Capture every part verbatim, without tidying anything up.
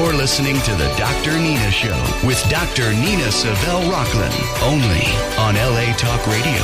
You're listening to the Doctor Nina Show with Doctor Nina Savelle Rocklin, only on L A Talk Radio.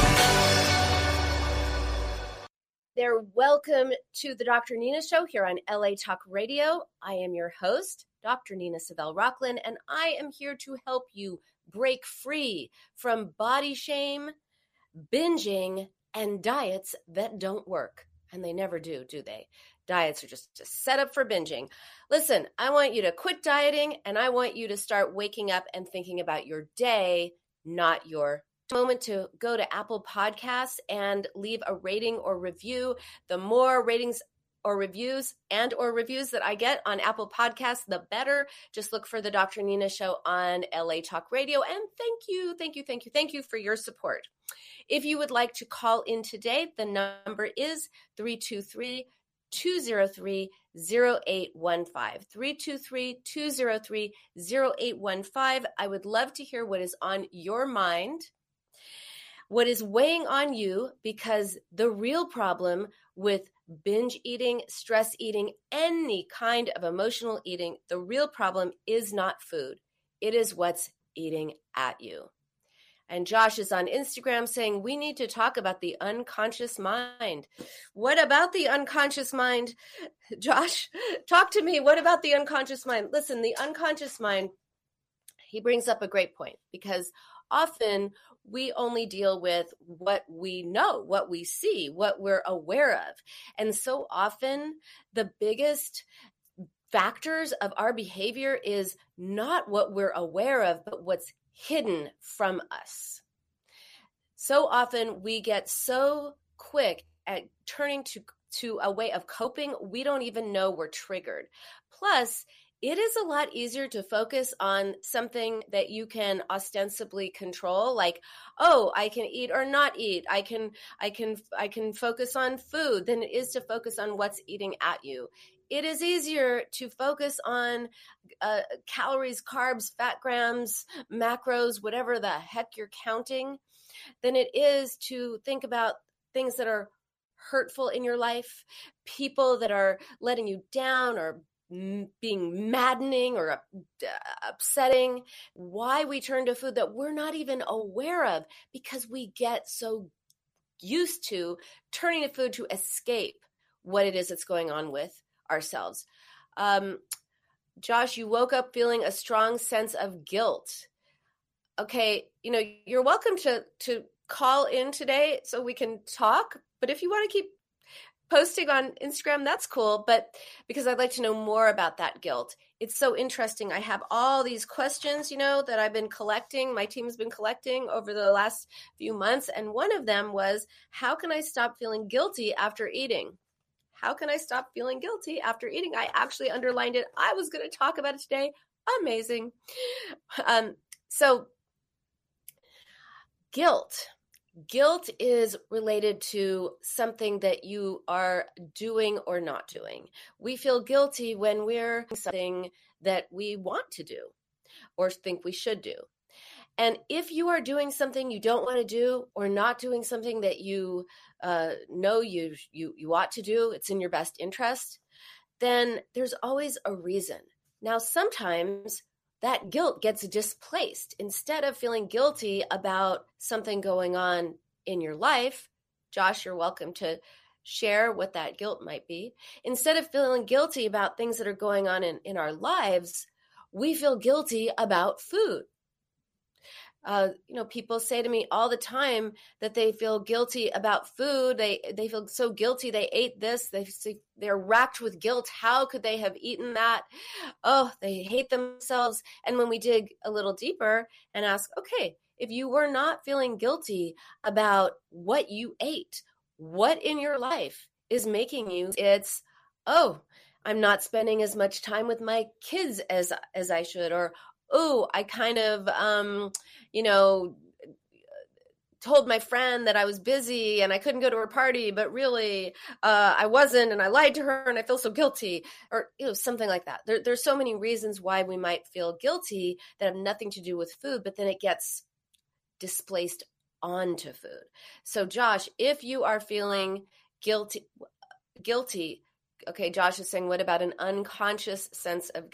There, welcome to the Doctor Nina Show here on L A Talk Radio. I am your host, Doctor Nina Savelle Rocklin, and I am here to help you break free from body shame, binging, and diets that don't work. And they never do, do they? Diets are just, just set up for binging. Listen, I want you to quit dieting, and I want you to start waking up and thinking about your day, not your moment to go to Apple Podcasts and leave a rating or review. The more ratings or reviews and or reviews that I get on Apple Podcasts, the better. Just look for the Doctor Nina Show on L A Talk Radio. And thank you, thank you, thank you, thank you for your support. If you would like to call in today, the number is three two three, two zero three, zero eight one five. three two three, two zero three, zero eight one five. I would love to hear what is on your mind, what is weighing on you, because the real problem with binge eating, stress eating, any kind of emotional eating, the real problem is not food. It is what's eating at you. And Josh is on Instagram saying, we need to talk about the unconscious mind. What about the unconscious mind? Josh, talk to me. What about the unconscious mind? Listen, the unconscious mind, he brings up a great point, because often we only deal with what we know, what we see, what we're aware of. And so often the biggest factors of our behavior is not what we're aware of, but what's hidden from us. So often we get so quick at turning to, to a way of coping, we don't even know we're triggered. Plus, it is a lot easier to focus on something that you can ostensibly control, like, oh, I can eat or not eat. I can, I can, I can focus on food than it is to focus on what's eating at you. It is easier to focus on uh, calories, carbs, fat grams, macros, whatever the heck you're counting, than it is to think about things that are hurtful in your life, people that are letting you down or being maddening or upsetting. Why we turn to food that we're not even aware of, because we get so used to turning to food to escape what it is that's going on with ourselves. Um, Josh, you woke up feeling a strong sense of guilt. Okay, you know, you're welcome to to call in today so we can talk, but if you want to keep posting on Instagram, that's cool, but because I'd like to know more about that guilt. It's so interesting. I have all these questions, you know, that I've been collecting, my team's been collecting over the last few months, and one of them was, how can I stop feeling guilty after eating? How can I stop feeling guilty after eating? I actually underlined it. I was going to talk about it today. Amazing. Um, so guilt. Guilt is related to something that you are doing or not doing. We feel guilty when we're doing something that we want to do or think we should do. And if you are doing something you don't want to do or not doing something that you uh, know you, you, you ought to do, it's in your best interest, then there's always a reason. Now, sometimes that guilt gets displaced. Instead of feeling guilty about something going on in your life, Josh, you're welcome to share what that guilt might be. Instead of feeling guilty about things that are going on in, in our lives, we feel guilty about food. Uh, you know, people say to me all the time that they feel guilty about food. They they feel so guilty. They ate this. They they're racked with guilt. How could they have eaten that? Oh, they hate themselves. And when we dig a little deeper and ask, okay, if you were not feeling guilty about what you ate, what in your life is making you? It's, oh, I'm not spending as much time with my kids as as I should, or oh, I kind of, um, you know, told my friend that I was busy and I couldn't go to her party, but really uh, I wasn't, and I lied to her and I feel so guilty, or you know, something like that. There, there's so many reasons why we might feel guilty that have nothing to do with food, but then it gets displaced onto food. So Josh, if you are feeling guilty, guilty, okay, Josh is saying, what about an unconscious sense of guilt?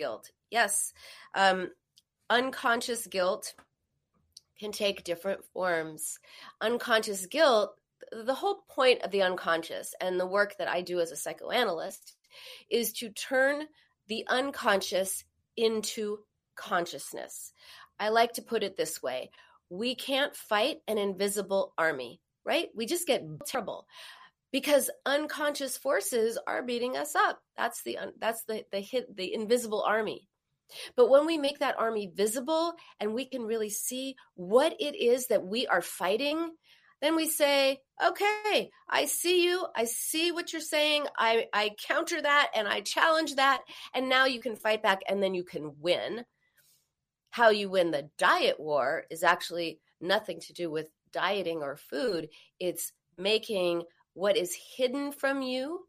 Yes. Um, unconscious guilt can take different forms. Unconscious guilt, the whole point of the unconscious and the work that I do as a psychoanalyst is to turn the unconscious into consciousness. I like to put it this way. We can't fight an invisible army, right? We just get terrible because unconscious forces are beating us up. That's the that's the the hit the invisible army. But when we make that army visible and we can really see what it is that we are fighting, then we say, okay, I see you. I see what you're saying. I, I counter that and I challenge that. And now you can fight back and then you can win. How you win the diet war is actually nothing to do with dieting or food. It's making what is hidden from you,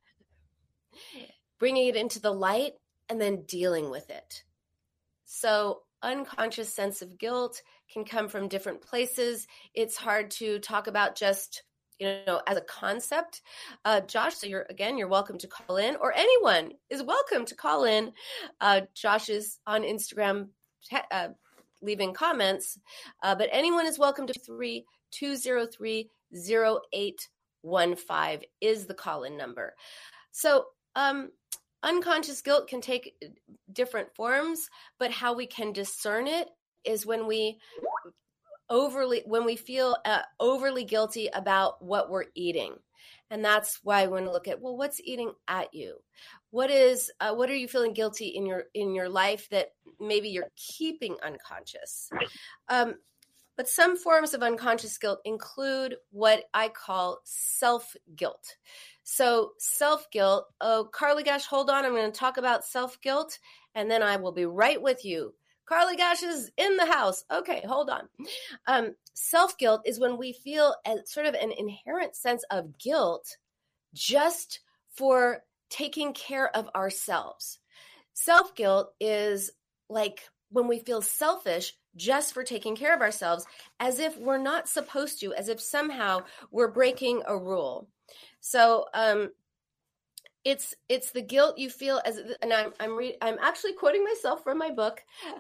bringing it into the light, and then dealing with it. So unconscious sense of guilt can come from different places. It's hard to talk about just, you know, as a concept. Uh, Josh, so you're, again, you're welcome to call in, or anyone is welcome to call in. Uh, Josh is on Instagram uh, leaving comments, uh, but anyone is welcome to three two zero three zero eight one five is the call-in number. So, um, unconscious guilt can take different forms, but how we can discern it is when we overly, when we feel uh, overly guilty about what we're eating. And that's why when we look at, well, what's eating at you? What is, uh, what are you feeling guilty in your, in your life that maybe you're keeping unconscious? Um, but some forms of unconscious guilt include what I call self-guilt. So self-guilt, oh, Carly Gash, hold on. I'm going to talk about self-guilt, and then I will be right with you. Carly Gash is in the house. Okay, hold on. Um, self-guilt is when we feel a, sort of an inherent sense of guilt just for taking care of ourselves. Self-guilt is like when we feel selfish just for taking care of ourselves, as if we're not supposed to, as if somehow we're breaking a rule. So um, it's it's the guilt you feel as, and I'm I'm re- I'm actually quoting myself from my book.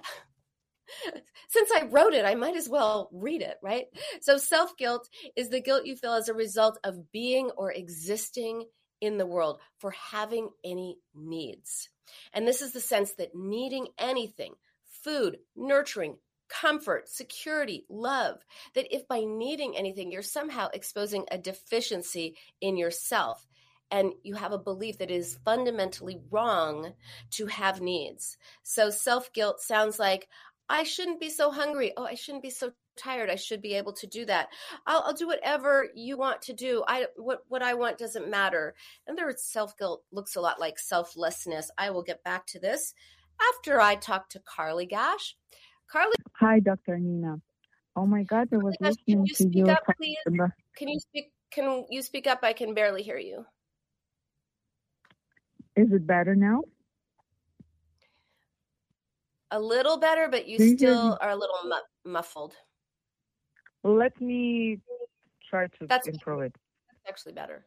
Since I wrote it, I might as well read it, right? So self-guilt is the guilt you feel as a result of being or existing in the world, for having any needs. And this is the sense that needing anything, food, nurturing, comfort, security, love, that if by needing anything, you're somehow exposing a deficiency in yourself. And you have a belief that it is fundamentally wrong to have needs. So self-guilt sounds like, I shouldn't be so hungry. Oh, I shouldn't be so tired. I should be able to do that. I'll, I'll do whatever you want to do. I what what I want doesn't matter. And their self-guilt looks a lot like selflessness. I will get back to this after I talk to Carly Gash. Carly. Hi, Doctor Nina. Oh my God, I was Gash, listening can you to speak you. up, please? About... Can you speak? Can you speak up? I can barely hear you. Is it better now? A little better, but you, you still are a little mu- muffled. Let me try to That's improve it. That's actually better.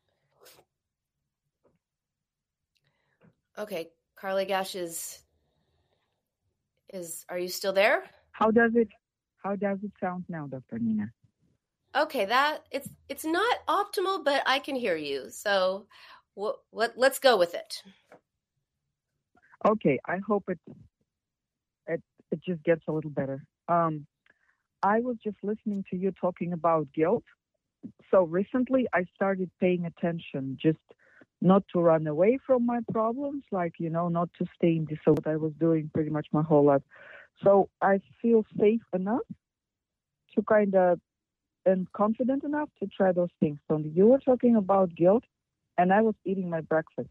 Okay, Carly Gash is is. Are you still there? How does it? How does it sound now, Doctor Nina? Okay, that it's it's not optimal, but I can hear you. So, what? Let, let's go with it. Okay, I hope it it it just gets a little better. Um, I was just listening to you talking about guilt. So recently, I started paying attention, just not to run away from my problems, like, you know, not to stay in this, what I was doing pretty much my whole life. So I feel safe enough to kind of, and confident enough to try those things. So you were talking about guilt, and I was eating my breakfast.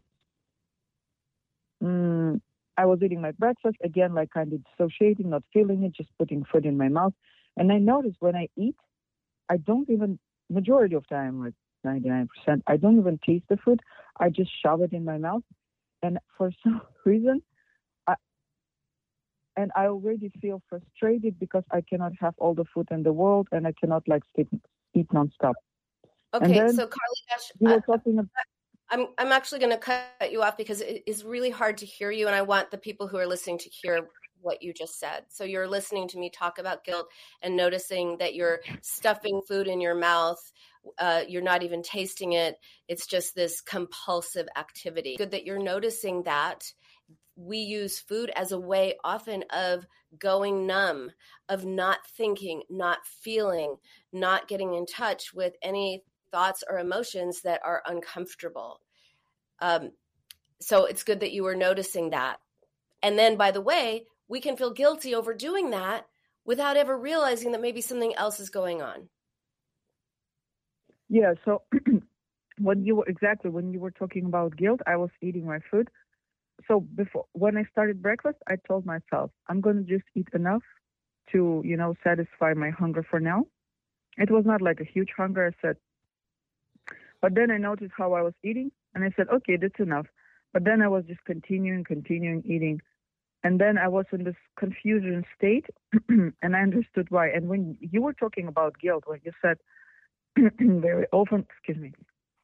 Mm, I was eating my breakfast, again, like kind of dissociating, not feeling it, just putting food in my mouth. And I noticed when I eat, I don't even, majority of time, like ninety-nine percent, I don't even taste the food. I just shove it in my mouth. And for some reason, I, and I already feel frustrated because I cannot have all the food in the world and I cannot like sit, eat nonstop. Okay, and then so Carly Gash, you were uh, talking about, I'm I'm actually going to cut you off because it is really hard to hear you, and I want the people who are listening to hear what you just said. So you're listening to me talk about guilt and noticing that you're stuffing food in your mouth. Uh, you're not even tasting it. It's just this compulsive activity. Good that you're noticing that. We use food as a way often of going numb, of not thinking, not feeling, not getting in touch with any thoughts or emotions that are uncomfortable. Um, so it's good that you were noticing that. And then, by the way, we can feel guilty over doing that without ever realizing that maybe something else is going on. Yeah, so when you were, exactly, when you were talking about guilt, I was eating my food. So before, when I started breakfast, I told myself, I'm going to just eat enough to, you know, satisfy my hunger for now. It was not like a huge hunger, I said. But then I noticed how I was eating, and I said, okay, that's enough. But then I was just continuing, continuing eating. And then I was in this confusion state, and I understood why. And when you were talking about guilt, when you said very often, excuse me,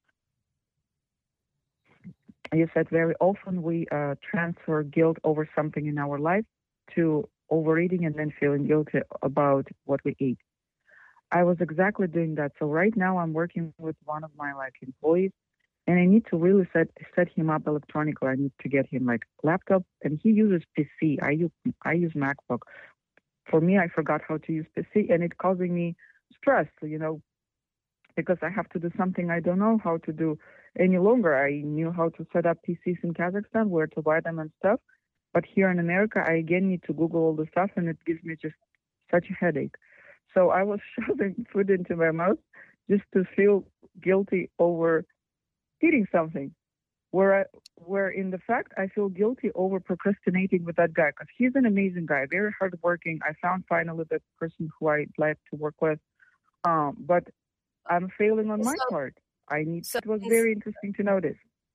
you said very often we uh, transfer guilt over something in our life to overeating and then feeling guilty about what we ate. I was exactly doing that. So right now I'm working with one of my like employees, and I need to really set set him up electronically. I need to get him like laptop, and he uses P C. I use I use MacBook. For me, I forgot how to use P C, and it's causing me stress, you know, because I have to do something I don't know how to do any longer. I knew how to set up P Cs in Kazakhstan, where to buy them and stuff. But here in America, I again need to Google all the stuff, and it gives me just such a headache. So I was shoving food into my mouth just to feel guilty over eating something. Where, I, where in the fact, I feel guilty over procrastinating with that guy, because he's an amazing guy, very hardworking. I found finally the person who I'd like to work with. Um, but I'm failing on my so, part. I need. So it was very interesting to notice.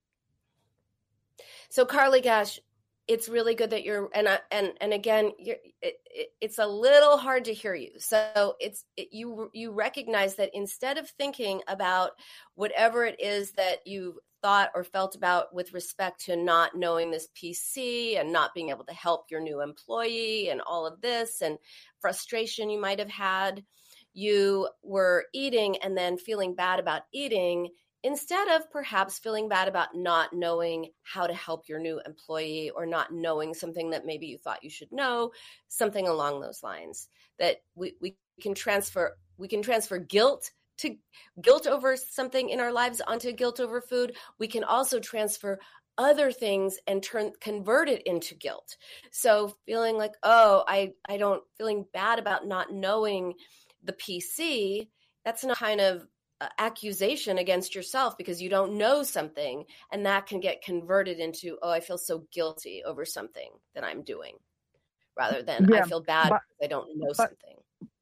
So, Carly Gash, it's really good that you're, and I, and and again, you're, it, it, it's a little hard to hear you. So it's it, you you recognize that instead of thinking about whatever it is that you thought or felt about with respect to not knowing this P C and not being able to help your new employee and all of this and frustration you might have had, you were eating and then feeling bad about eating, instead of perhaps feeling bad about not knowing how to help your new employee or not knowing something that maybe you thought you should know, something along those lines. That we, we can transfer we can transfer guilt to guilt over something in our lives onto guilt over food. We can also transfer other things and turn convert it into guilt. So feeling like, oh, I, I don't feeling bad about not knowing the P C, that's not kind of uh, accusation against yourself because you don't know something, and that can get converted into, oh, I feel so guilty over something that I'm doing, rather than yeah, I feel bad but, because I don't know but, something.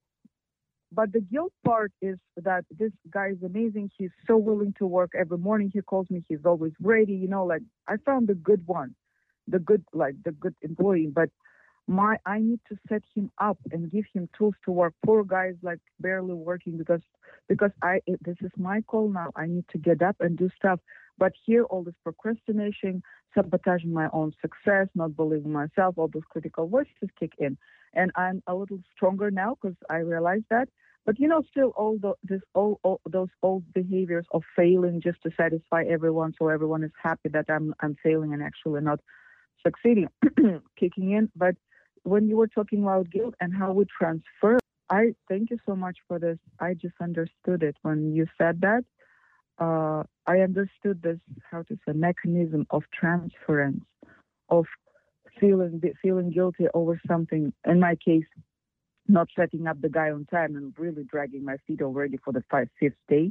But the guilt part is that this guy is amazing. He's so willing to work every morning. He calls me. He's always ready. You know, like I found the good one, the good, like the good employee. But my, I need to set him up and give him tools to work. Poor guy's like barely working because, because I, this is my call now. I need to get up and do stuff. But here, all this procrastination, sabotaging my own success, not believing myself, all those critical voices kick in. And I'm a little stronger now because I realize that. But, you know, still all, the, this, all, all those old behaviors of failing just to satisfy everyone so everyone is happy that I'm I'm failing and actually not succeeding, kicking in. But when you were talking about guilt and how we transfer, I thank you so much for this. I just understood it when you said that. Uh, I understood this, how to say, mechanism of transference, of feeling feeling guilty over something. In my case, not setting up the guy on time and really dragging my feet already for the five, fifth day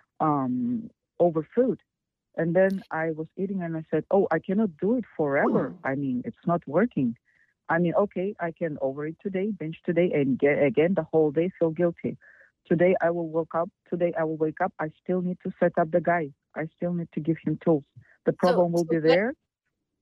um, over food. And then I was eating and I said, oh, I cannot do it forever. I mean, it's not working. I mean, okay, I can overeat today, binge today, and get, again, the whole day feel guilty. Today I will wake up. Today I will wake up. I still need to set up the guy. I still need to give him tools. The problem so, will so be what, there.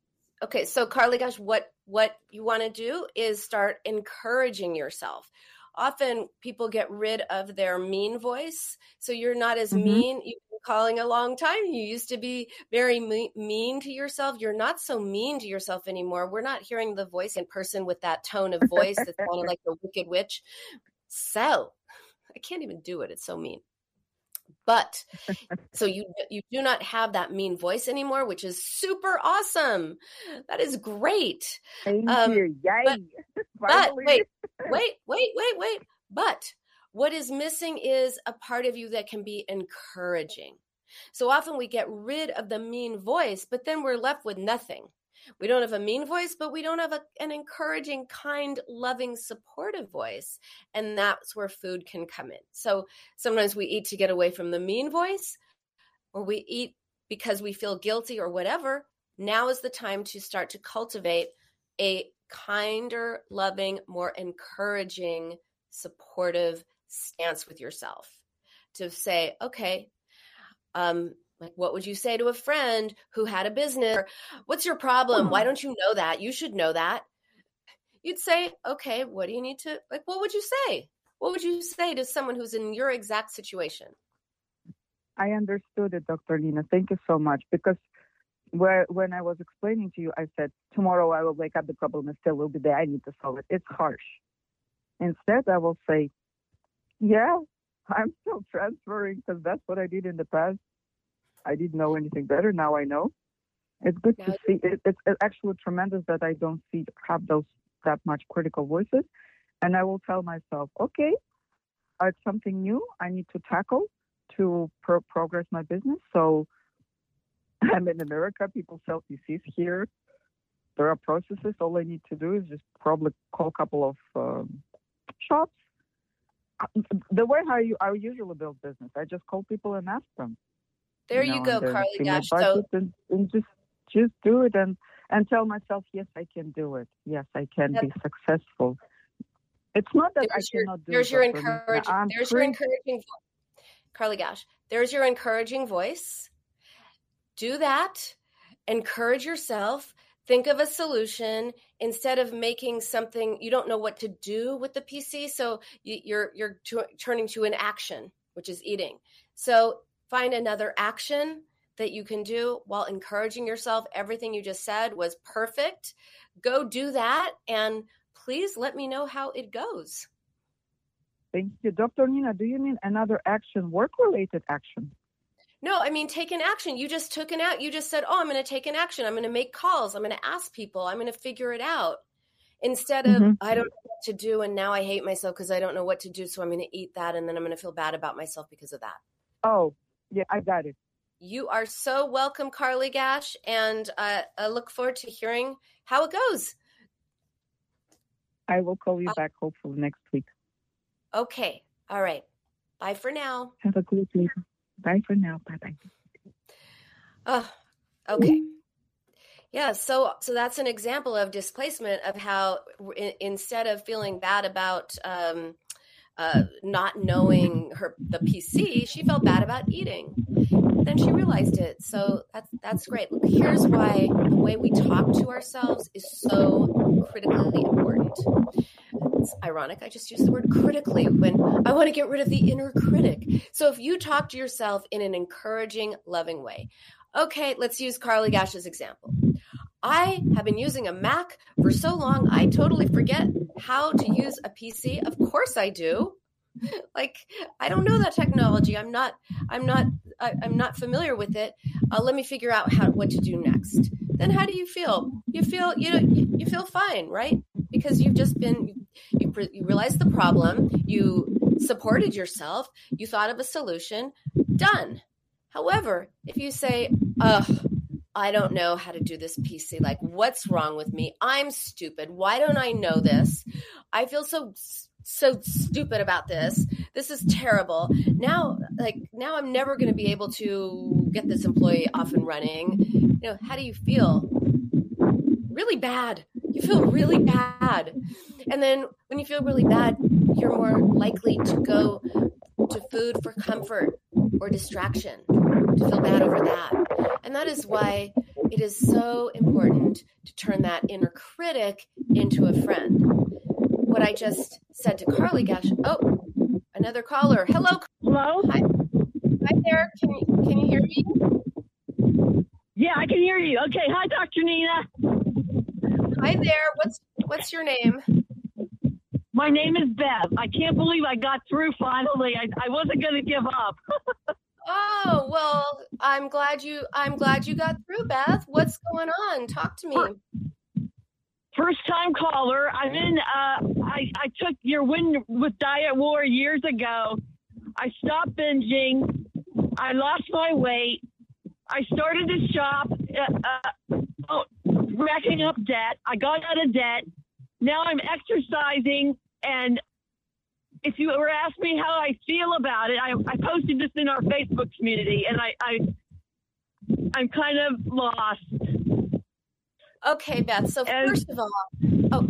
Okay, so Carly Gash, what what you want to do is start encouraging yourself. often people get rid of their mean voice. So you're not as Mhm. mean. You've been calling a long time. You used to be very me- mean to yourself. You're not so mean to yourself anymore. We're not hearing the voice in person with that tone of voice that's kind of like the Wicked Witch. So I can't even do it. It's so mean. But so you you do not have that mean voice anymore, which is super awesome. That is great. Thank Um, you. Yay. but- But Finally. wait, wait, wait, wait, wait. But what is missing is a part of you that can be encouraging. So often we get rid of the mean voice, but then we're left with nothing. We don't have a mean voice, but we don't have a, an encouraging, kind, loving, supportive voice. And that's where food can come in. So sometimes we eat to get away from the mean voice, or we eat because we feel guilty or whatever. Now is the time to start to cultivate a kinder, loving, more encouraging, supportive stance with yourself. To say, okay, um, like, what would you say to a friend who had a business? Or, what's your problem? Why don't you know that? You should know that. You'd say, okay, what do you need to, like, what would you say? What would you say to someone who's in your exact situation? I understood it, Doctor Nina. Thank you so much. Because where, when I was explaining to you, I said, tomorrow I will wake up, the problem is still will be there. I need to solve it. It's harsh. Instead, I will say, yeah, I'm still transferring because that's what I did in the past. I didn't know anything better. Now I know. It's good Now to see. It, it's actually tremendous that I don't see have those that much critical voices. And I will tell myself, okay, it's something new I need to tackle to pro- progress my business. So I'm in America. People sell P Cs here. There are processes. All I need to do is just probably call a couple of um, shops. The way how you I usually build business, I just call people and ask them. There you, you know, go, and then Carly see my Gash. So budget and, and just just do it and and tell myself, yes, I can do it. Yes, I can That- be successful. It's not that there's I your, cannot do there's it. your Doctor Nina. encouraging, I'm there's your pretty- encouraging, Carly Gash, there's your encouraging voice. Do that. Encourage yourself. Think of a solution instead of making something you don't know what to do with the P C. So you, you're you're t- turning to an action, which is eating. So find another action that you can do while encouraging yourself. Everything you just said was perfect. Go do that, and please let me know how it goes. Thank you. Doctor Nina, do you mean another action, work-related action? No, I mean, take an action. You just took an out. You just said, oh, I'm going to take an action. I'm going to make calls. I'm going to ask people. I'm going to figure it out. Instead of, Mhm. I don't know what to do, and now I hate myself because I don't know what to do, so I'm going to eat that, and then I'm going to feel bad about myself because of that. Oh, yeah, I got it. You are so welcome, Carly Gash, and uh, I look forward to hearing how it goes. I will call you back hopefully next week. Okay. All right. Bye for now. Have a good week. Bye for now. Bye-bye. Oh, okay. Yeah, so so that's an example of displacement of how in, instead of feeling bad about um, uh, not knowing her the P C, she felt bad about eating. Then she realized it. So that's that's great. Look, here's why the way we talk to ourselves is so critically important. It's ironic. I just used the word critically when I want to get rid of the inner critic. So if you talk to yourself in an encouraging, loving way. Okay, let's use Carly Gash's example. I have been using a Mac for so long, I totally forget how to use a P C. Of course I do. Like, I don't know that technology. I'm not, I'm not, I, I'm not familiar with it. Uh, let me figure out how, what to do next. Then how do you feel? You feel, you know, you, you feel fine, right? Because you've just been, you, you realized the problem, you supported yourself, you thought of a solution, done. However, if you say, ugh, I don't know how to do this P C. Like, what's wrong with me? I'm stupid. Why don't I know this? I feel so, so stupid about this. This is terrible. Now, like, now I'm never going to be able to get this employee off and running. You know, how do you feel? Really bad. You feel really bad. And then when you feel really bad, you're more likely to go to food for comfort or distraction, to feel bad over that. And that is why it is so important to turn that inner critic into a friend. what I just said to Carly. Gosh, oh, another caller. Hello. Hello. Hi, hi there. Can you, can you hear me? Yeah, I can hear you. Okay. Hi, Doctor Nina. Hi there. What's what's your name? My name is Bev. I can't believe I got through finally. I, I wasn't going to give up. Oh, well, I'm glad you I'm glad you got through, Beth. What's going on? Talk to me. First time caller. I'm in uh I, I took your Win with Diet War years ago. I stopped binging. I lost my weight. I started to shop, uh, uh, racking up debt. I got out of debt. Now I'm exercising, and if you were asking me how I feel about it, I, I posted this in our Facebook community, and I, I, I'm kind of lost. Okay, Beth. So And- first of all, oh,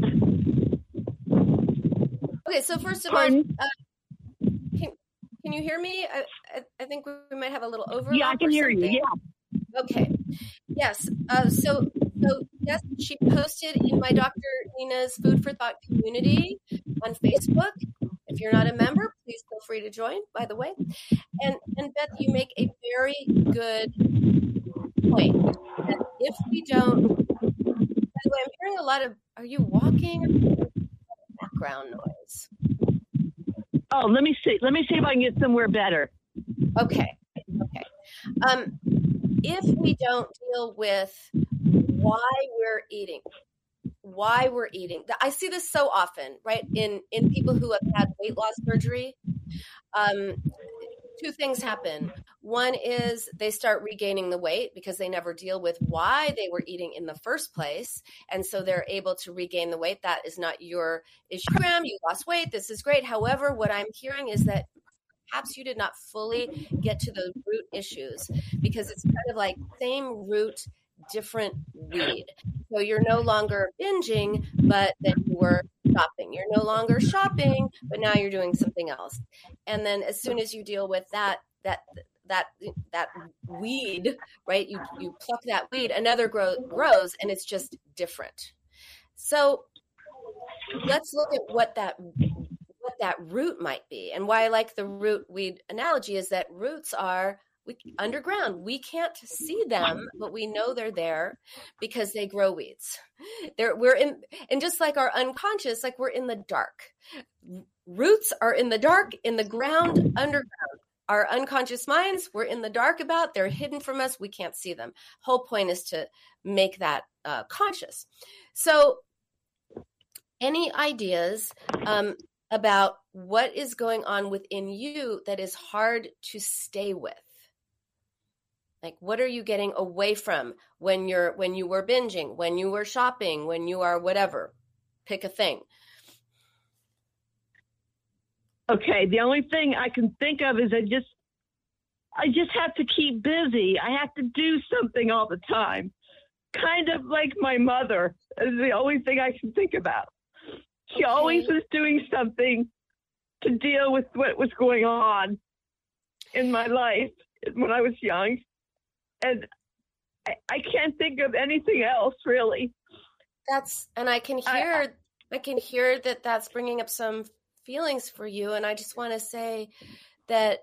okay. So first of Pardon? all, uh, can can you hear me? I, I I think we might have a little overlap. Yeah, I can or hear you. something. Yeah. Okay. Yes. Uh, so, so yes, she posted in my Doctor Nina's Food for Thought community on Facebook. If you're not a member, please feel free to join, by the way. And, and Beth, you make a very good point. That if we don't, by the way, I'm hearing a lot of, are you walking? Background noise. Oh, let me see. Let me see if I can get somewhere better. Okay. Okay. Um, if we don't deal with why we're eating, why we're eating, I see this so often, right? In in people who have had weight loss surgery, um, two things happen. One is they start regaining the weight because they never deal with why they were eating in the first place, and so they're able to regain the weight. That is not your issue. You lost weight. This is great. However, what I'm hearing is that perhaps you did not fully get to the root issues, because it's kind of like same root, different weed. So you're no longer binging, but then you were shopping. You're no longer shopping, but now you're doing something else. And then as soon as you deal with that, that, that, that weed, right? You, you pluck that weed, another grow, grows, and it's just different. So let's look at what that what that root might be. And why I like the root weed analogy is that roots are we, underground. We can't see them, but we know they're there because they grow weeds. They're, we're in, and just like our unconscious, like we're in the dark. Roots are in the dark, in the ground, underground. Our unconscious minds, we're in the dark about, they're hidden from us. We can't see them. Whole point is to make that uh, conscious. So any ideas, um, about what is going on within you that is hard to stay with? Like, what are you getting away from when you're, when you were binging, when you were shopping, when you are whatever? Pick a thing. Okay. The only thing I can think of is I just, I just have to keep busy. I have to do something all the time. Kind of like my mother is the only thing I can think about. She Okay. always was doing something to deal with what was going on in my life when I was young. And I, I can't think of anything else, really. That's, and I can hear, I, I can hear that that's bringing up some feelings for you. And I just want to say that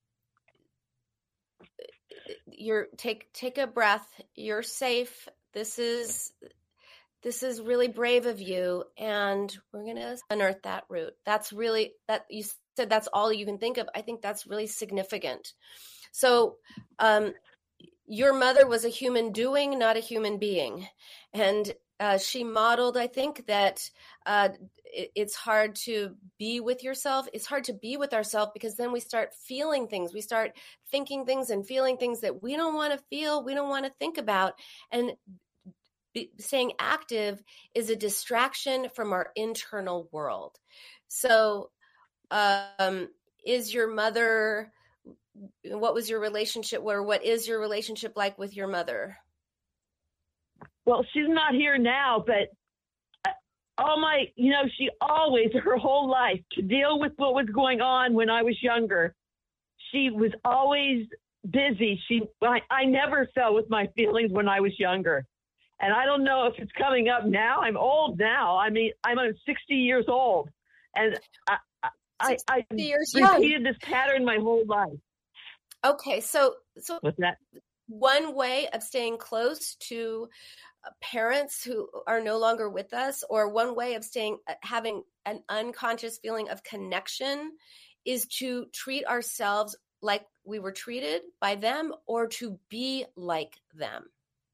you're, take, take a breath. You're safe. This is, This is really brave of you, and we're going to unearth that root. That's really, that you said that's all you can think of. I think that's really significant. So um, your mother was a human doing, not a human being. And uh, she modeled, I think, that uh, it, it's hard to be with yourself. It's hard to be with ourselves because then we start feeling things. We start thinking things and feeling things that we don't want to feel, we don't want to think about. And Be, staying active is a distraction from our internal world. So um, is your mother, what was your relationship, or what is your relationship like with your mother? Well, she's not here now, but all my, you know, she always, her whole life, to deal with what was going on when I was younger, she was always busy. She, I, I never felt with my feelings when I was younger. And I don't know if it's coming up now. I'm old now. I mean, I'm sixty years old. And I, I, I years repeated young. this pattern my whole life. Okay, so so What's that? One way of staying close to parents who are no longer with us, or one way of staying having an unconscious feeling of connection, is to treat ourselves like we were treated by them, or to be like them.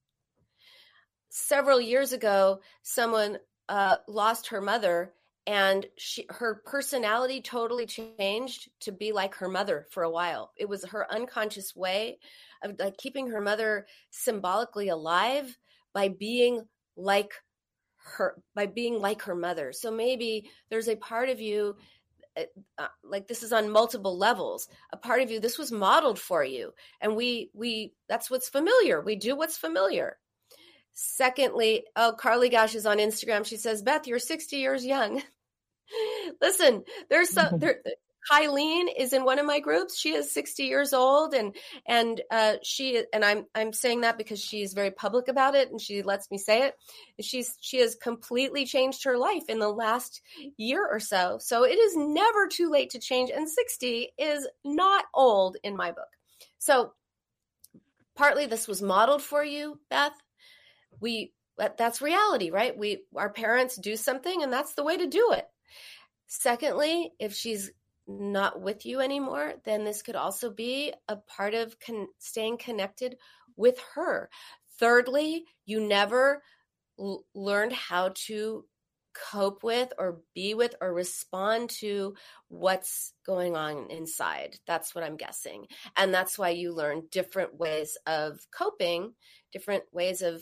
Several years ago, someone uh, lost her mother, and she, her personality totally changed to be like her mother for a while. It was her unconscious way of like keeping her mother symbolically alive by being like her, by being like her mother. So maybe there's a part of you, uh, like this is on multiple levels, a part of you, this was modeled for you. And we, we, that's what's familiar. We do what's familiar. Secondly, oh, Carly Gash is on Instagram. She says, Beth, you're sixty years young. Listen, there's some, there, Kylene is in one of my groups. She is sixty years old, and and uh, she and I'm I'm saying that because she's very public about it, and she lets me say it. She's she has completely changed her life in the last year or so. So it is never too late to change, and sixty is not old in my book. So partly this was modeled for you, Beth. We that's reality, right? We our parents do something, and that's the way to do it. Secondly, if she's not with you anymore, then this could also be a part of con- staying connected with her. Thirdly, you never l- learned how to cope with or be with or respond to what's going on inside. That's what I'm guessing. And that's why you learn different ways of coping, different ways of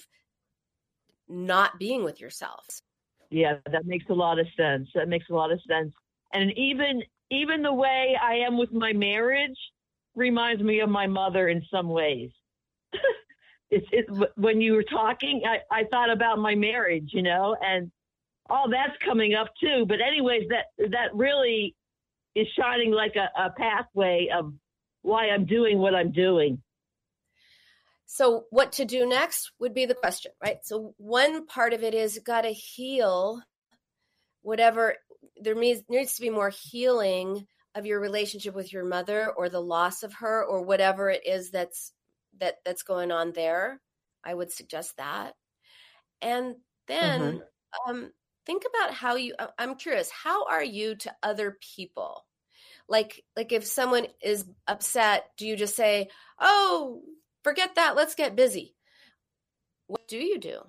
not being with yourself. Yeah, that makes a lot of sense. That makes a lot of sense. And even even the way I am with my marriage reminds me of my mother in some ways. it's it, when you were talking, I, I thought about my marriage, you know, and all that's coming up too. But anyways, that that really is shining like a, a pathway of why I'm doing what I'm doing. So what to do next would be the question, right? So one part of it is got to heal whatever, there needs, needs to be more healing of your relationship with your mother, or the loss of her, or whatever it is that's that that's going on there. I would suggest that. And then mm-hmm. um, think about how you, I'm curious, how are you to other people? Like, like if someone is upset, do you just say, oh, forget that, let's get busy? What do you do?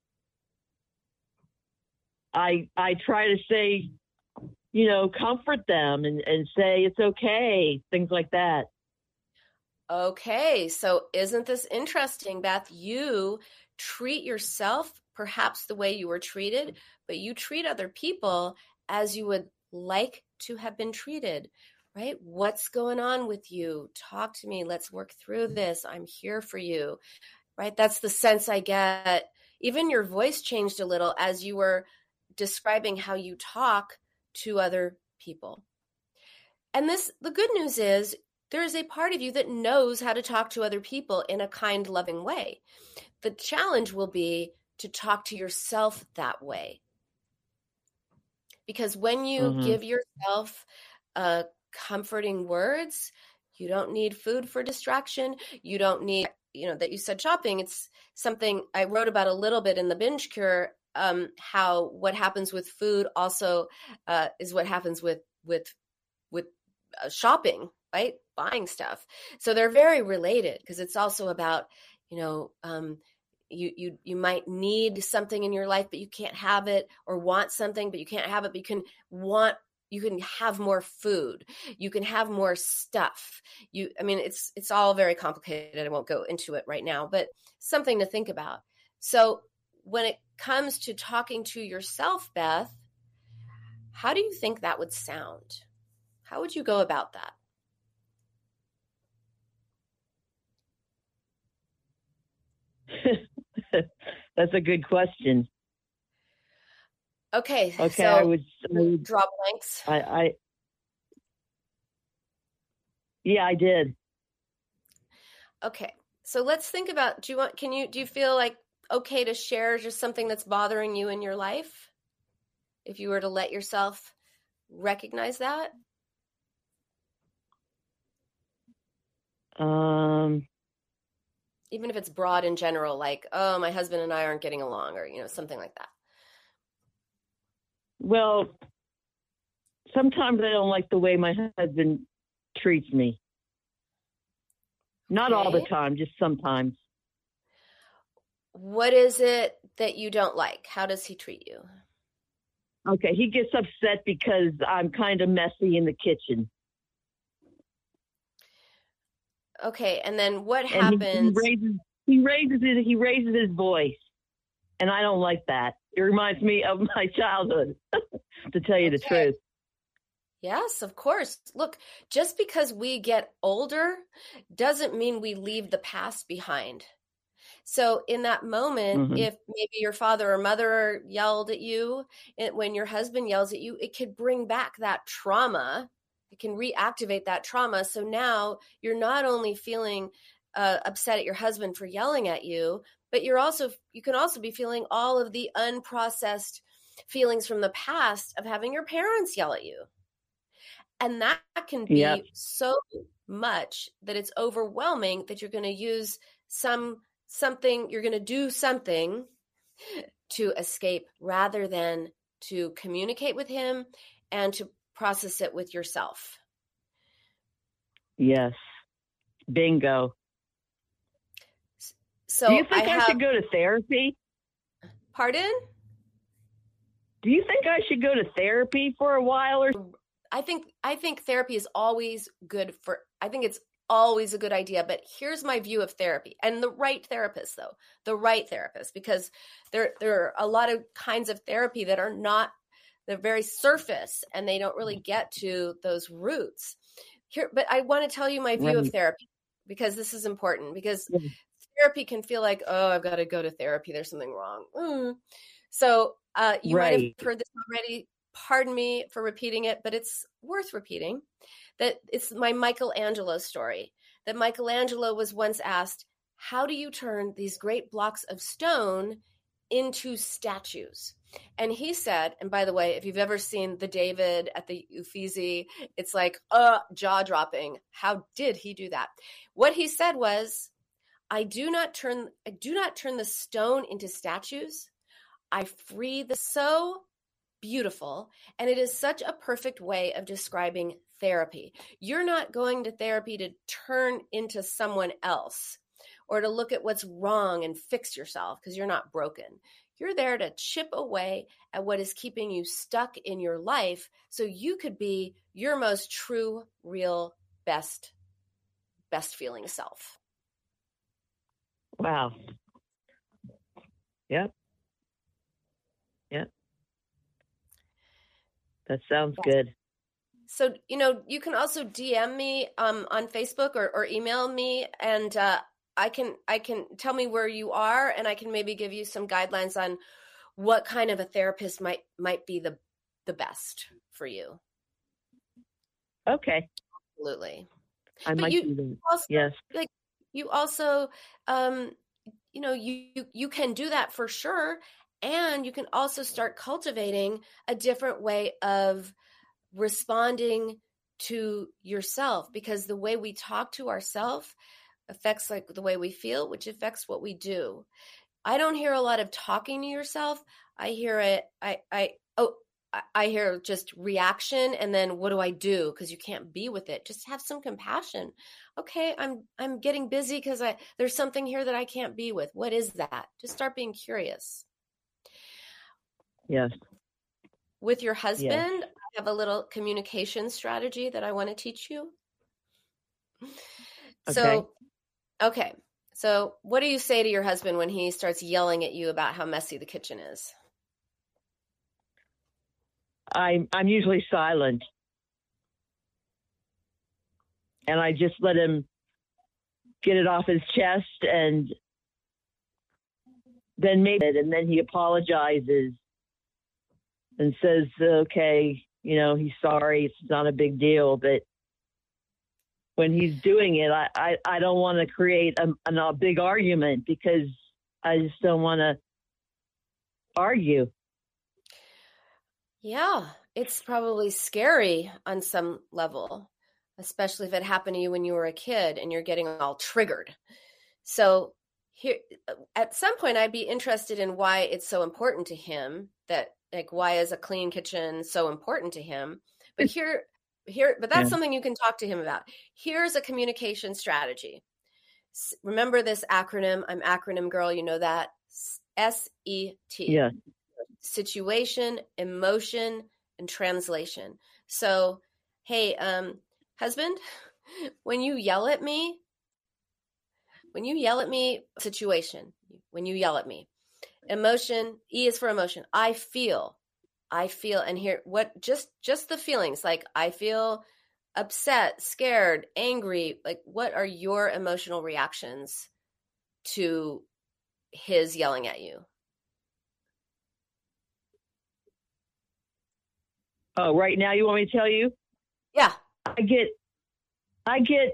I I try to say, you know, comfort them and, and say it's okay, things like that. Okay, so isn't this interesting, Beth? You treat yourself perhaps the way you were treated, but you treat other people as you would like to have been treated. Right? What's going on with you? Talk to me. Let's work through this. I'm here for you. Right? That's the sense I get. Even your voice changed a little as you were describing how you talk to other people. And this, the good news is there is a part of you that knows how to talk to other people in a kind, loving way. The challenge will be to talk to yourself that way. Because when you mm-hmm. give yourself a comforting words, you don't need food for distraction. You don't need, you know, that you said shopping. It's something I wrote about a little bit in the Binge Cure, um, how what happens with food also uh, is what happens with, with, with uh, shopping, right? Buying stuff. So they're very related, because it's also about, you know, um, you, you, you might need something in your life, but you can't have it, or want something, but you can't have it, but you can want You can have more food. You can have more stuff. You, I mean, it's it's all very complicated. I won't go into it right now, but something to think about. So when it comes to talking to yourself, Beth, how do you think that would sound? How would you go about that? That's a good question. Okay. Okay. So I would, I would draw blanks. I, I, yeah, I did. Okay. So let's think about, do you want, can you, do you feel like okay to share just something that's bothering you in your life? If you were to let yourself recognize that? Um, Even if it's broad in general, like, oh, my husband and I aren't getting along, or, you know, something like that. well, sometimes I don't like the way my husband treats me. Not all the Okay. time, just sometimes. What is it that you don't like? How does he treat you? Okay, he gets upset because I'm kind of messy in the kitchen. Okay, and then what And he, he happens? raises he raises his he raises his voice. And I don't like that. It reminds me of my childhood, to tell you the Okay. truth. Yes, of course. Look, just because we get older doesn't mean we leave the past behind. So in that moment, Mhm. if maybe your father or mother yelled at you, and when your husband yells at you, it could bring back that trauma. It can reactivate that trauma. So now you're not only feeling uh, upset at your husband for yelling at you, but you're also you can also be feeling all of the unprocessed feelings from the past of having your parents yell at you. And that can be Yep. so much that it's overwhelming that you're going to use some something, you're going to do something to escape rather than to communicate with him and to process it with yourself. Yes. Bingo. So Do you think I I, have, should go to therapy? pardon? Do you think I should go to therapy for a while or I think I think therapy is always good for I think it's always a good idea, but here's my view of therapy and the right therapist though. The right therapist, because there there are a lot of kinds of therapy that are not they're very surface and they don't really get to those roots. Here but I want to tell you my view of Right. therapy because this is important because Yeah. therapy can feel like, oh, I've got to go to therapy. There's something wrong. Mm. So uh, you might Right. have heard this already. Pardon me for repeating it, but it's worth repeating. That it's my Michelangelo story. That Michelangelo was once asked, how do you turn these great blocks of stone into statues? And he said, and by the way, if you've ever seen the David at the Uffizi, it's like, uh, jaw dropping. How did he do that? What he said was, I do not turn I do not turn the stone into statues. I free the so beautiful, and it is such a perfect way of describing therapy. You're not going to therapy to turn into someone else or to look at what's wrong and fix yourself because you're not broken. You're there to chip away at what is keeping you stuck in your life so you could be your most true, real, best, best feeling self. Wow. Yep. Yep. That sounds good. So, you know, you can also D M me um, on Facebook or, or email me, and uh, I can I can tell me where you are, and I can maybe give you some guidelines on what kind of a therapist might might be the the best for you. Okay. Absolutely. I But might you do that. also Yes. like you also um, you know you, you you can do that for sure, and you can also start cultivating a different way of responding to yourself, because the way we talk to ourselves affects like the way we feel, which affects what we do. I don't hear a lot of talking to yourself. I hear it. I, I, oh, I- I hear just reaction. And then what do I do? Cause you can't be with it. Just have some compassion. Okay. I'm, I'm getting busy because I, there's something here that I can't be with. What is that? Just start being curious. Yes. With your husband, I have a little communication strategy that I want to teach you. So, okay. So what do you say to your husband when he starts yelling at you about how messy the kitchen is? I'm I'm usually silent. And I just let him get it off his chest, and then maybe and then he apologizes and says, okay, you know, he's sorry, it's not a big deal. But when he's doing it, I, I, I don't want to create a, a big argument, because I just don't want to argue. Yeah, it's probably scary on some level, especially if it happened to you when you were a kid and you're getting all triggered. So here, at some point, I'd be interested in why it's so important to him, that like, why is a clean kitchen so important to him? But here, here, but that's Yeah. something you can talk to him about. Here's a communication strategy. S- Remember this acronym. I'm acronym girl. You know that. S E T. Yeah. Situation, emotion, and translation. So, hey, um, husband, when you yell at me, when you yell at me, situation, when you yell at me, emotion, E is for emotion. I feel, I feel, and here, what, just, just the feelings, like I feel upset, scared, angry, like what are your emotional reactions to his yelling at you? Oh, right now you want me to tell you? Yeah. I get, I get,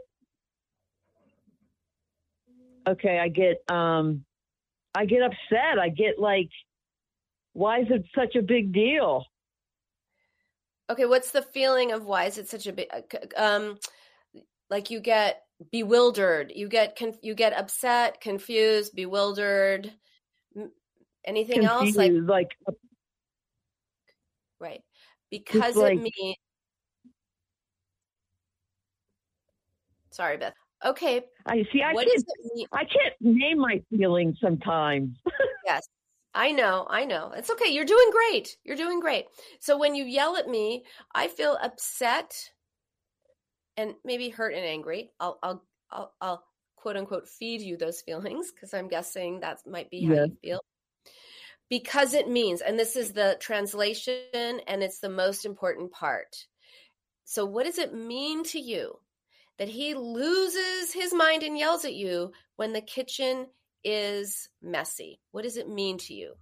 okay, I get, um, I get upset. I get like, why is it such a big deal? Okay, what's the feeling of why is it such a big, um, like you get bewildered, you get, conf- you get upset, confused, bewildered, M- anything else? Confused, Like, like, right. Because like- it means, sorry, Beth. Okay. I see, I What can't, does it mean? I can't name my feelings sometimes. Yes, I know, I know. It's okay. You're doing great. You're doing great. So when you yell at me, I feel upset and maybe hurt and angry. I'll, I'll, I'll, I'll quote unquote feed you those feelings because I'm guessing that might be how Yeah. you feel. Because it means, and this is the translation, and it's the most important part. So what does it mean to you that he loses his mind and yells at you when the kitchen is messy? What does it mean to you?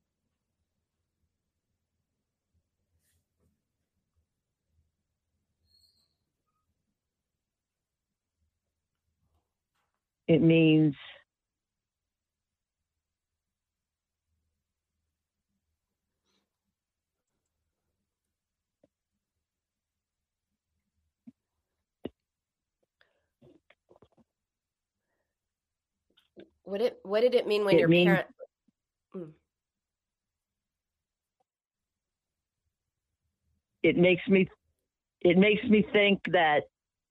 It means What it what did it mean when It your means- parent? Mm. it makes me, it makes me think that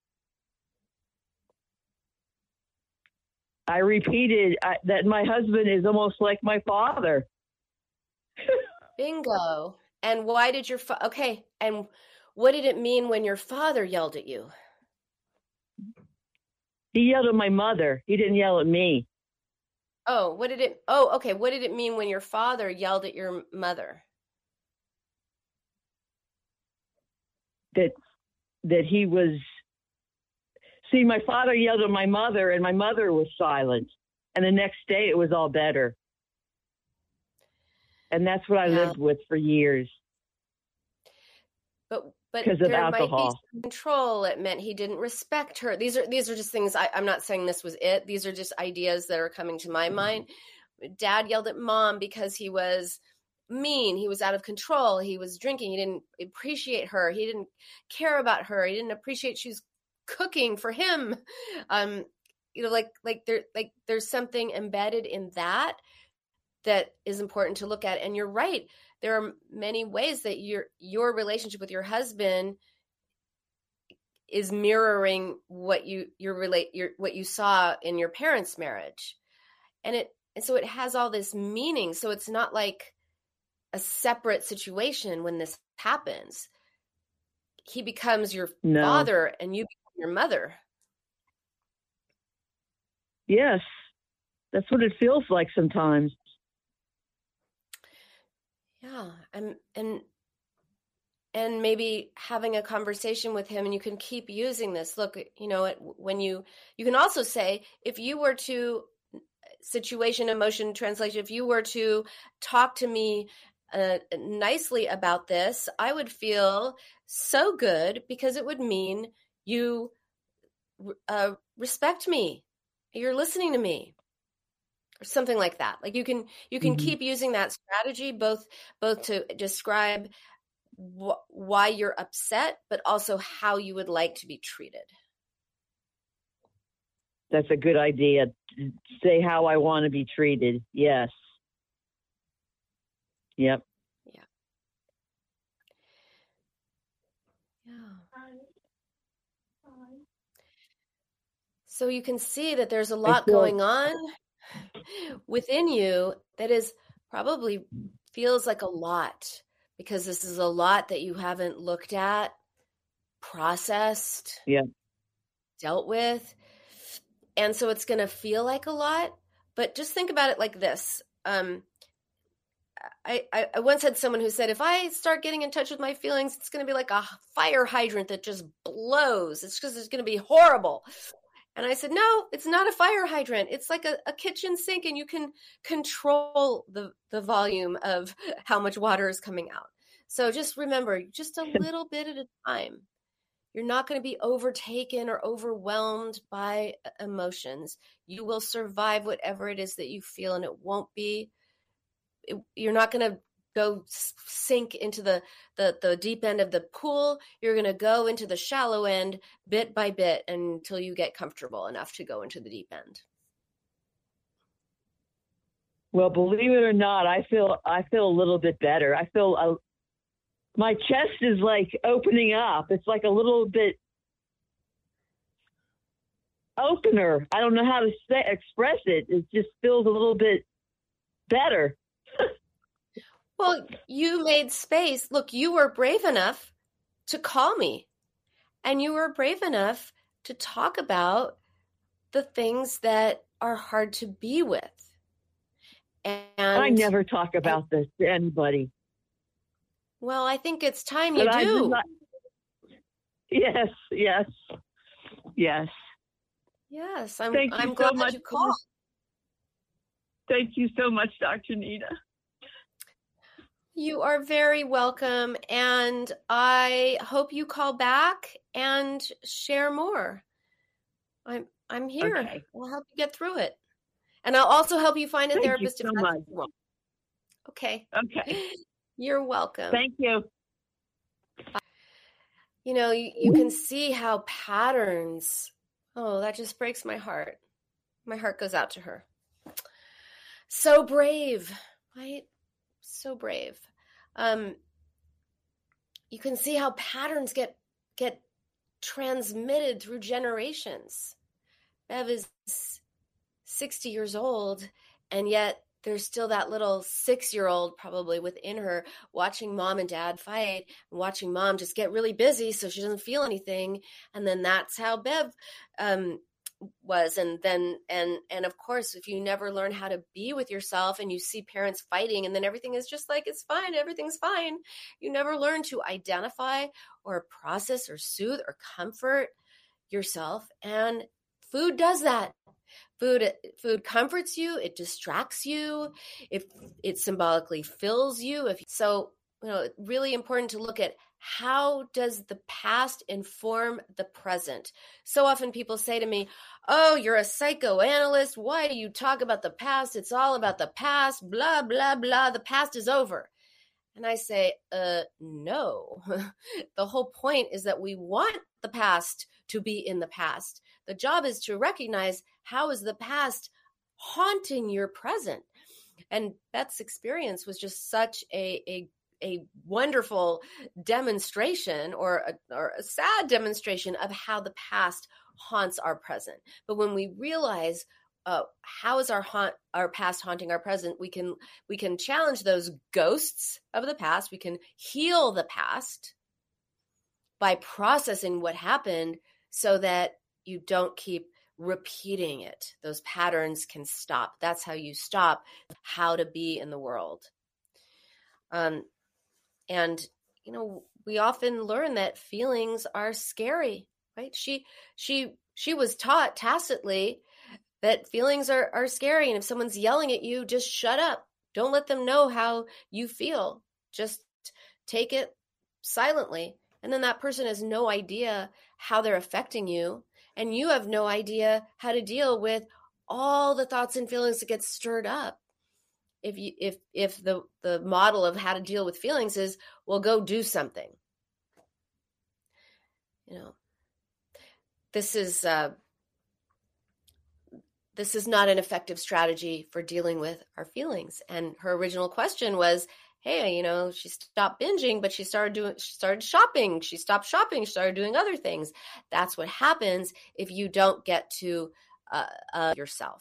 I repeated I, that my husband is almost like my father. Bingo. And why did your fa- okay? And what did it mean when your father yelled at you? He yelled at my mother. He didn't yell at me. Oh, what did it? Oh, okay. What did it mean when your father yelled at your mother? That that he was. See, my father yelled at my mother, and my mother was silent. And the next day, it was all better. And that's what I Yeah. lived with for years. But but 'Cause of there might be alcohol. some control. It meant he didn't respect her. These are these are just things. I, I'm not saying this was it. These are just ideas that are coming to my mind. Dad yelled at mom because he was mean. He was out of control. He was drinking. He didn't appreciate her. He didn't care about her. He didn't appreciate she was cooking for him. Um, you know, like like there like there's something embedded in that that is important to look at. And you're right. There are many ways that your your relationship with your husband is mirroring what you your relate your what you saw in your parents' marriage. And it and so it has all this meaning. So it's not like a separate situation when this happens. He becomes your No. father and you become your mother. Yes, that's what it feels like sometimes. Yeah, and and and maybe having a conversation with him, and you can keep using this. Look, you know, it, when you you can also say, if you were to situation, emotion, translation, if you were to talk to me uh, nicely about this, I would feel so good because it would mean you uh, respect me. You're listening to me. or something like that. Like you can, you can Mhm. keep using that strategy, both, both to describe wh- why you're upset, but also how you would like to be treated. That's a good idea. Say how I want to be treated. Yes. Yep. Yeah. Yeah. So you can see that there's a lot feel- going on within you that is probably feels like a lot, because this is a lot that you haven't looked at, processed, Yeah. dealt with. And so it's going to feel like a lot, but just think about it like this. Um, I, I, I once had someone who said, if I start getting in touch with my feelings, it's going to be like a fire hydrant that just blows. It's just, it's going to be horrible. And I said, no, it's not a fire hydrant. It's like a, a kitchen sink, and you can control the, the volume of how much water is coming out. So just remember, just a little bit at a time. You're not going to be overtaken or overwhelmed by emotions. You will survive whatever it is that you feel, and it won't be, it, you're not going to go sink into the, the, the deep end of the pool. You're going to go into the shallow end bit by bit until you get comfortable enough to go into the deep end. Well, believe it or not, I feel I feel a little bit better. I feel a, my chest is like opening up. It's like a little bit opener. I don't know how to say, express it. It just feels a little bit better. Well, you made space. Look, you were brave enough to call me, and you were brave enough to talk about the things that are hard to be with. And I never talk about this to anybody. Well, I think it's time you But do. Not, yes, yes, yes. Yes, I'm, Thank you I'm so glad much you called. Thank you so much, Doctor Nina. You are very welcome, and I hope you call back and share more. I'm I'm here. Okay. We'll help you get through it, and I'll also help you find a Thank you therapist so if that's much. what you want. Okay. Okay. You're welcome. Thank you. You know, you, you can see how patterns. Oh, that just breaks my heart. My heart goes out to her. So brave, right? So brave. Um, you can see how patterns get get transmitted through generations. Bev is sixty years old, and yet there's still that little six-year-old probably within her watching mom and dad fight, and watching mom just get really busy so she doesn't feel anything. And then that's how Bev um, was. And then, and, and of course, if you never learn how to be with yourself and you see parents fighting and then everything is just like, it's fine, everything's fine. You never learn to identify or process or soothe or comfort yourself. And food does that. Food, food comforts you. It distracts you. It, it symbolically fills you. If so, you know, really important to look at how does the past inform the present. So often people say to me, "Oh, you're a psychoanalyst. Why do you talk about the past? It's all about the past. Blah blah blah. The past is over." And I say, "Uh, no. The whole point is that we want the past to be in the past. The job is to recognize how is the past haunting your present." And Beth's experience was just such a, a, a wonderful demonstration or a, or a sad demonstration of how the past haunts our present. But when we realize uh, how is our haunt, our past haunting our present, we can we can challenge those ghosts of the past. We can heal the past by processing what happened so that you don't keep repeating it. Those patterns can stop. That's how you stop how to be in the world. Um, and, you know, we often learn that feelings are scary, right? She, she, she was taught tacitly that feelings are, are scary. And if someone's yelling at you, just shut up. Don't let them know how you feel. Just take it silently. And then that person has no idea how they're affecting you. And you have no idea how to deal with all the thoughts and feelings that get stirred up. If you if if the the model of how to deal with feelings is, well, go do something. You know, this is uh, this is not an effective strategy for dealing with our feelings. And her original question was, hey, you know, she stopped binging, but she started doing, she started shopping. She stopped shopping. She started doing other things. That's what happens if you don't get to uh, uh, yourself.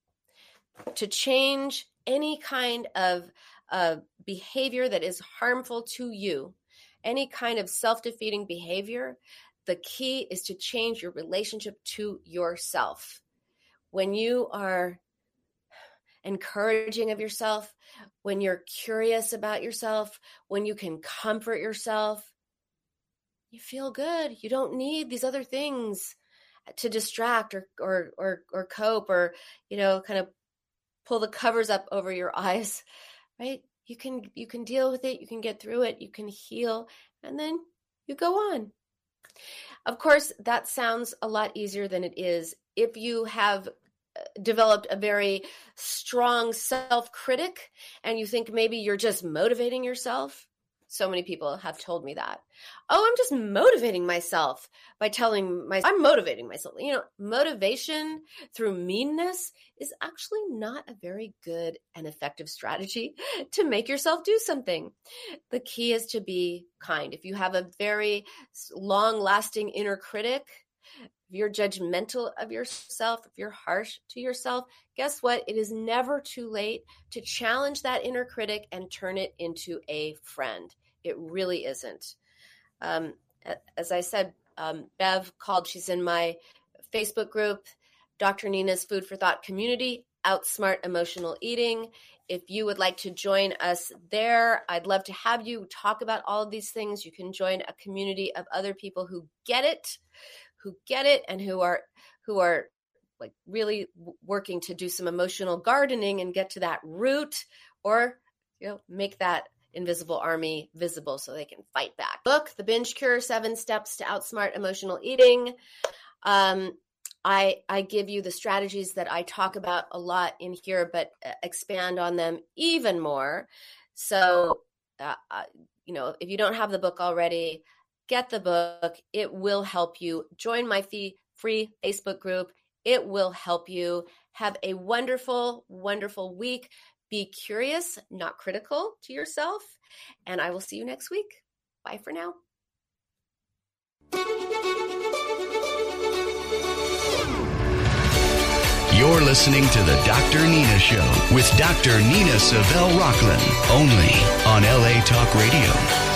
To change any kind of uh, behavior that is harmful to you, any kind of self-defeating behavior, the key is to change your relationship to yourself. When you are encouraging of yourself, when you're curious about yourself, when you can comfort yourself, you feel good. You don't need these other things to distract or or or, or cope or, you know, kind of pull the covers up over your eyes, right? You can you can deal with it. You can get through it. You can heal, and then you go on. Of course, that sounds a lot easier than it is. If you have developed a very strong self-critic and you think maybe you're just motivating yourself. So many people have told me that. Oh, I'm just motivating myself by telling myself, I'm motivating myself. You know, motivation through meanness is actually not a very good and effective strategy to make yourself do something. The key is to be kind. If you have a very long-lasting inner critic, if you're judgmental of yourself, if you're harsh to yourself, guess what? It is never too late to challenge that inner critic and turn it into a friend. It really isn't. Um, as I said, um, Bev called, she's in my Facebook group, Doctor Nina's Food for Thought community, Outsmart Emotional Eating. If you would like to join us there, I'd love to have you talk about all of these things. You can join a community of other people who get it, who get it and who are who are like really working to do some emotional gardening and get to that root, or, you know, make that invisible army visible so they can fight back. Book, The Binge Cure, Seven Steps to Outsmart Emotional Eating. Um, I, I give you the strategies that I talk about a lot in here, but expand on them even more. So, uh, uh, you know, if you don't have the book already, get the book. It will help you. Join my fee, free Facebook group. It will help you. Have a wonderful, wonderful week. Be curious, not critical to yourself. And I will see you next week. Bye for now. You're listening to the Doctor Nina Show with Doctor Nina Savelle Rocklin, only on L A Talk Radio.